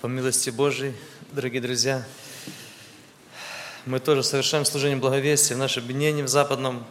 По милости Божией, дорогие друзья, мы тоже совершаем служение благовестия в нашем объединении в Западном.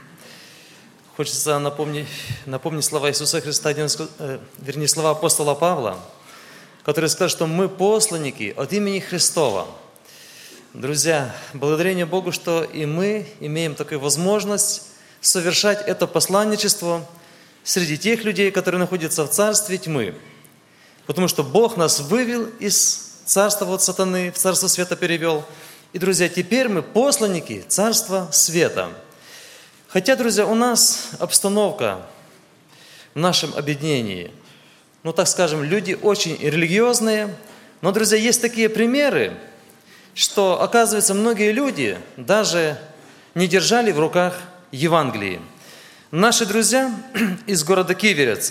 Хочется напомнить слова Иисуса Христа, слова апостола Павла, который сказал, что мы посланники от имени Христова. Друзья, благодарение Богу, что и мы имеем такую возможность совершать это посланничество среди тех людей, которые находятся в царстве тьмы. Потому что Бог нас вывел из царства от сатаны, в царство света перевел. И, друзья, теперь мы посланники царства света. Хотя, друзья, у нас обстановка в нашем объединении, так скажем, люди очень религиозные, но, друзья, есть такие примеры, что, оказывается, многие люди даже не держали в руках Евангелие. Наши друзья из города Киверец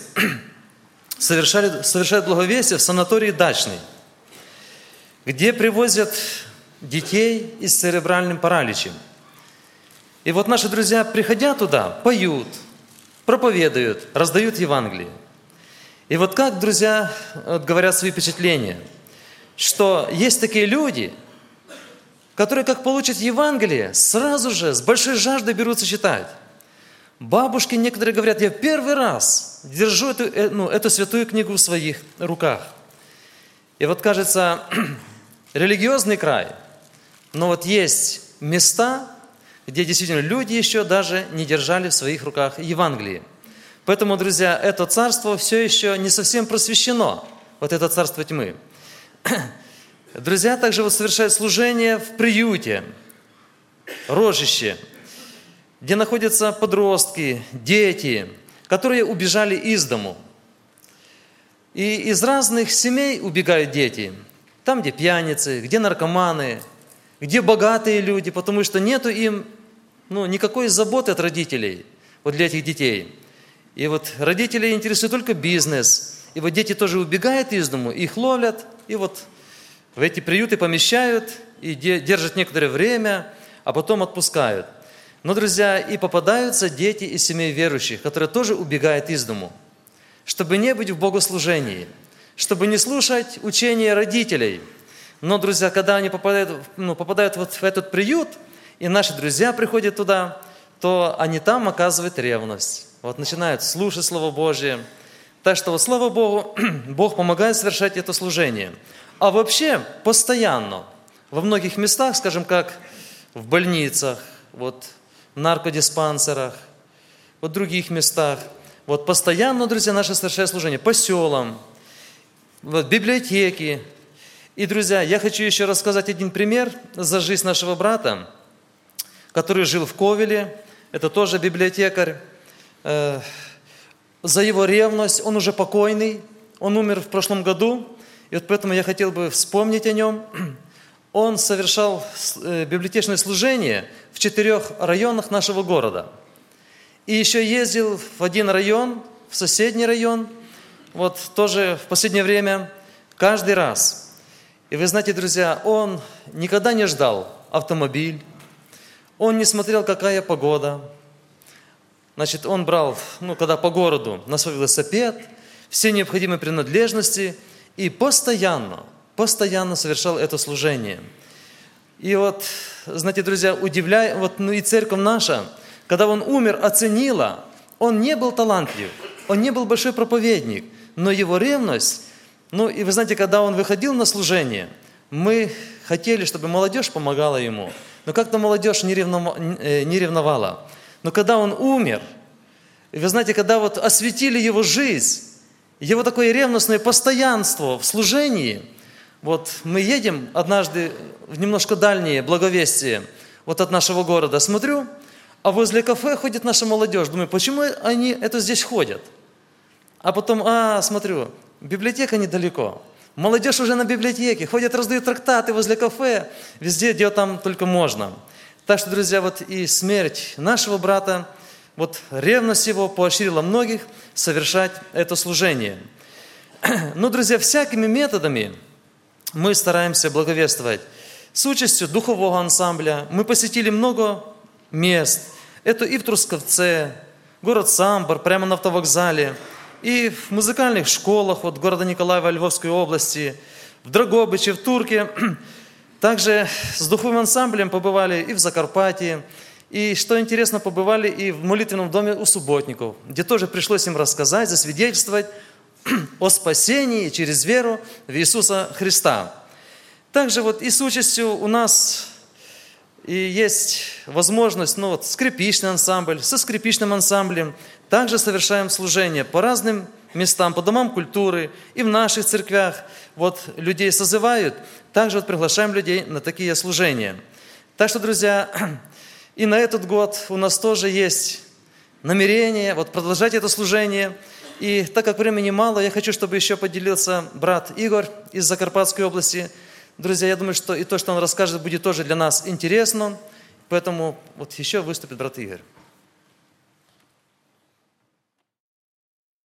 совершают благовестие в санатории «Дачный», где привозят детей с церебральным параличем. И вот наши друзья, приходя туда, поют, проповедуют, раздают Евангелие. И вот как, друзья, говорят свои впечатления, что есть такие люди, которые, как получат Евангелие, сразу же с большой жаждой берутся читать. Бабушки некоторые говорят: я первый раз держу эту святую книгу в своих руках. И вот кажется, религиозный край, но вот есть места, где действительно люди еще даже не держали в своих руках Евангелие. Поэтому, друзья, это царство все еще не совсем просвещено, вот это царство тьмы. Друзья также вот совершают служение в приюте, рожище, где находятся подростки, дети, которые убежали из дому. И из разных семей убегают дети. Там, где пьяницы, где наркоманы, где богатые люди, потому что нету им никакой заботы от родителей вот для этих детей. И вот родителей интересует только бизнес. И вот дети тоже убегают из дому, их ловят, и вот в эти приюты помещают, и держат некоторое время, а потом отпускают. Но, друзья, и попадаются дети из семей верующих, которые тоже убегают из дому, чтобы не быть в богослужении, чтобы не слушать учения родителей. Но, друзья, когда они попадают вот в этот приют, и наши друзья приходят туда, то они там оказывают ревность. Вот начинают слушать Слово Божие. Так что, слава Богу, Бог помогает совершать это служение. А вообще, постоянно, во многих местах, скажем, как в больницах, в наркодиспансерах, в других местах, постоянно, друзья, наши совершают служение по селам, в библиотеке. И, друзья, я хочу еще рассказать один пример за жизнь нашего брата, который жил в Ковеле. Это тоже библиотекарь. За его ревность, он уже покойный, он умер в прошлом году. И поэтому я хотел бы вспомнить о нем. Он совершал библиотечное служение в 4 районах нашего города. И еще ездил в один район, в соседний район, тоже в последнее время, каждый раз. И вы знаете, друзья, он никогда не ждал автомобиль, он не смотрел, какая погода. Значит, он брал, когда по городу, на свой велосипед, все необходимые принадлежности и постоянно совершал это служение. И знаете, друзья, и церковь наша, когда он умер, оценила, он не был талантлив, он не был большой проповедник, но его ревность, и вы знаете, когда он выходил на служение, мы хотели, чтобы молодежь помогала ему, но как-то молодежь не ревновала. Но когда он умер, и вы знаете, когда осветили его жизнь, его такое ревностное постоянство в служении. Мы едем однажды в немножко дальнее благовестие от нашего города. Смотрю, а возле кафе ходит наша молодежь. Думаю, почему они здесь ходят? А потом, смотрю, библиотека недалеко. Молодежь уже на библиотеке. Ходят, раздают трактаты возле кафе. Везде, где там только можно. Так что, друзья, и смерть нашего брата, ревность его поощрила многих совершать это служение. Но, друзья, всякими методами мы стараемся благовествовать. С участью духового ансамбля мы посетили много мест. Это и в Трусковце, город Самбор, прямо на автовокзале, и в музыкальных школах города Николаева Львовской области, в Драгобыче, в Турке. Также с духовым ансамблем побывали и в Закарпатье. И, что интересно, побывали и в молитвенном доме у субботников, где тоже пришлось им рассказать, засвидетельствовать о спасении через веру в Иисуса Христа. Также вот и с участью у нас и есть возможность, скрипичный ансамбль, со скрипичным ансамблем также совершаем служение по разным местам, по домам культуры и в наших церквях. Вот людей созывают, также вот приглашаем людей на такие служения. Так что, друзья, и на этот год у нас тоже есть намерение продолжать это служение. И так как времени мало, я хочу, чтобы еще поделился брат Игорь из Закарпатской области. Друзья, я думаю, что и то, что он расскажет, будет тоже для нас интересно. Поэтому еще выступит брат Игорь.